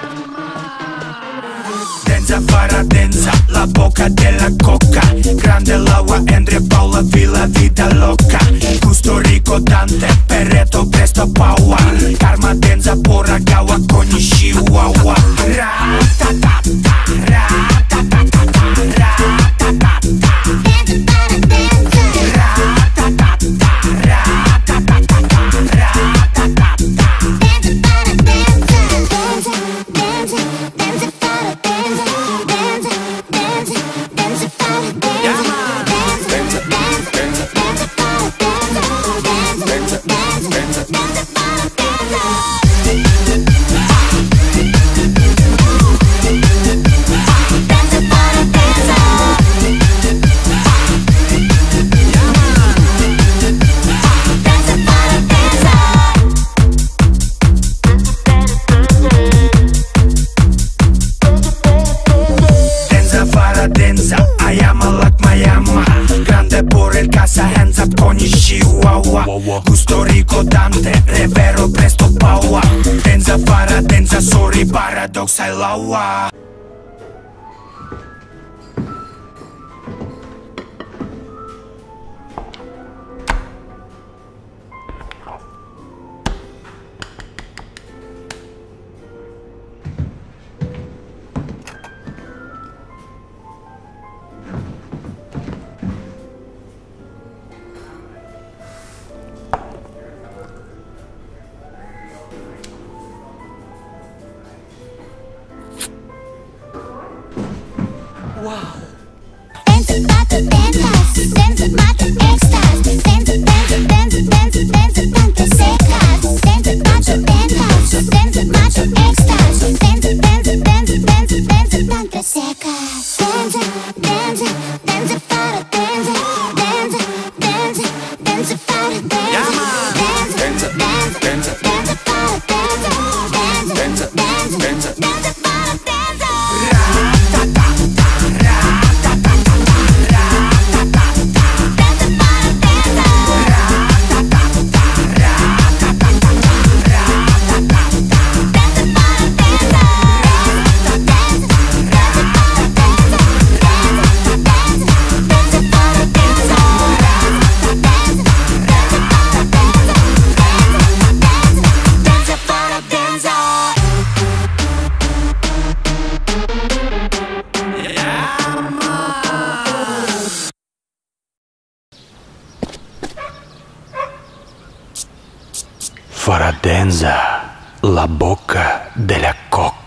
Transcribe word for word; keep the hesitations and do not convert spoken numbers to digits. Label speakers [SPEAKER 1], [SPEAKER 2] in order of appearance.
[SPEAKER 1] Denza farà denza, la bocca della coca. Grande l'agua, Andre Paula, Villa Vita Loca. Gusto rico Dante, Perreto, presto paua. Karma denza, pora gawa, koni chihuahua. Ra-ta-ta-ta, ra-ta-ta-ta, ra-ta-ta-ta. Ra-ta-ta-ta, ra-ta-ta-ta, ra-ta-ta-ta. Hands up con i chihuahua. Gusto rico Dante, revero presto paua. Denza farà denza, sorry paradox ai lawa.
[SPEAKER 2] Wow. Dance mate dance, dance mate extras, dance dance dance dance dance tante secas, dance mate dance, dance mate extras, dance dance dance dance dance tante secas, dance dance dance para dance, dance dance dance para dance, dance dance dance dance para dance, dance dance dance dance para dance.
[SPEAKER 1] Farà denza, la bocca della coca.